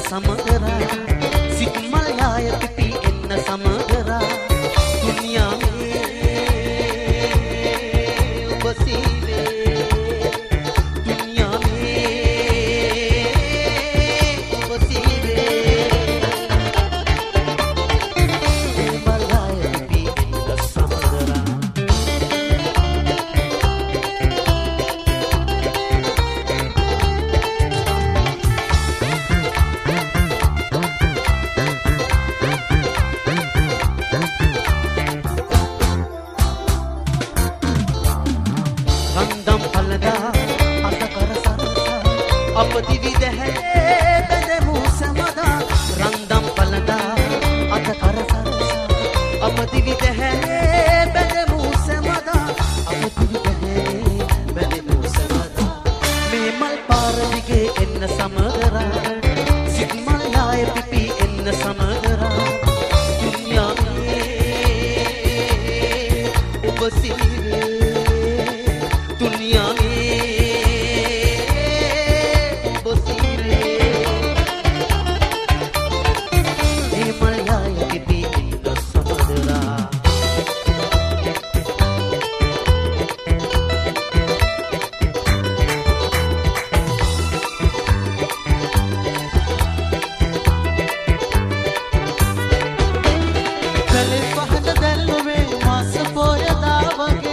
සමගරා සිත් මල් යාය පිපි එන්න සමගරා දුනියා මේ ඔබ සීවේ දුනියා මේ ඔබ සීවේ මල් යාය පිපි එන්න සමගරා රන්දම් පළදා අත කර සරසා අප දිවි දැහැලේ බැඳමු සමදා රන්දම් පළදා අත කර සරසා අප දිවි දැහැලේ බැඳමු සමදා අප දිවි දැහැලේ බැඳමු සමදා මේ මල් පාර දිගේ එන්න සමගරා සිත් මල් යාය පිපි එන්න සමගරා දුනියා මේ ඔබ සීවේ दुनिया में बसीरे हिमालय के बीच समुद्रा चले पहन दल में मास पोया दावगे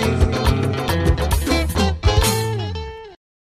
සිල්